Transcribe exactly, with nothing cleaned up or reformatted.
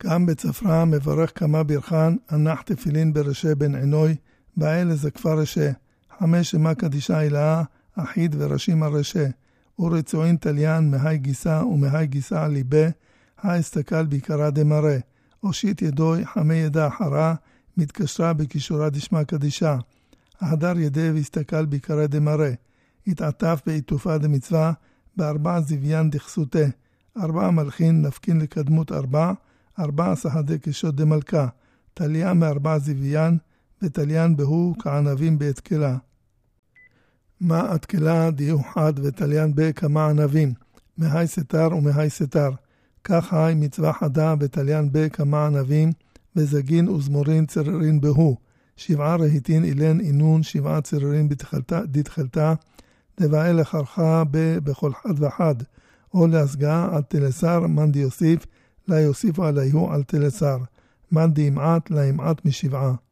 גם בצפרה מברך כמה ברכן, הנח תפילין ברשי בן עינוי, באל איזה כפר רשי, חמש שמה קדישה אלאה, אחיד וראשים הרשי, ורצועין תליין מהי גיסה ומהי גיסה על ליבה, האסתקל ביקרה דמרה, הושיט ידוי חמי ידע אחרה, מתקשרה בכישורה דשמה קדישה, ההדר ידי והסתקל ביקרה דמרה, התעטף בעיטופה דמצווה, בארבע זיוויין דחסותה, ארבע מלכין נפקין לקדמות ארבע, ארבע סחדי קשות דמלכה, תליה מארבע זיוויין, ותליין בהו כענבים בהתקלה. מה התקלה דיהו חד ותליין בה כמה ענבים, מהי סתר ומהי סתר, כך היי מצווה חדה ותליין בה כמה ענבים, וזגין וזמורין צררין בהו, שבעה רהיטין אילן אינון, שבעה צררין דתחלתה, דבעה לחרכה בכל חד וחד, או להסגעה על תלסר, מן דיוסיף, לה יוסיפו עליהו על תלסר, מן דימעט, לה ימעט משבעה.